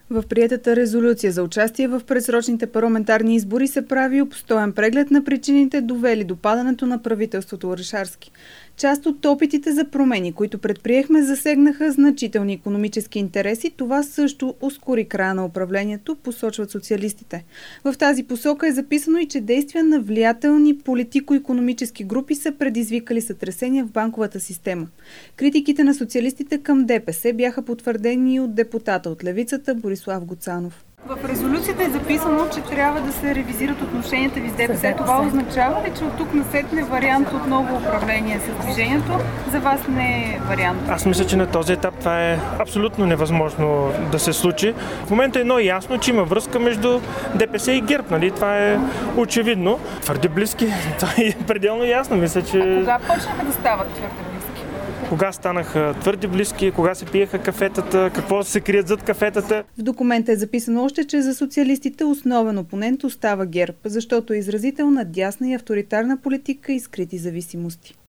В приетата резолюция за участие в предсрочните парламентарни избори се прави обстоен преглед на причините, довели до падането на правителството Орешарски. Част от опитите за промени, които предприехме, засегнаха значителни икономически интереси. Това също ускори края на управлението, посочват социалистите. В тази посока е записано и, че действия на влиятелни политико-икономически групи са предизвикали сътресения в банковата система. Критиките на социалистите към ДПС бяха потвърдени и от депутата от левицата Борислав Гуцанов. В резолюцията е записано, че трябва да се ревизират отношенията ви с ДПС. Това означава ли, че от тук насетне вариант от ново управление с движението за вас не е вариант? Аз мисля, че на този етап това е абсолютно невъзможно да се случи. В момента е едно ясно, че има връзка между ДПС и ГЕРБ. Нали? Това е очевидно. Твърде близки, това е пределно ясно. Мисля, че... А кога почнаха да стават твърде близки? Кога станаха твърде близки, кога се пиеха кафетата, какво се крият зад кафетата. В документа е записано още, че за социалистите основен опонент остава ГЕРБ, защото е изразител на дясна и авторитарна политика и скрити зависимости.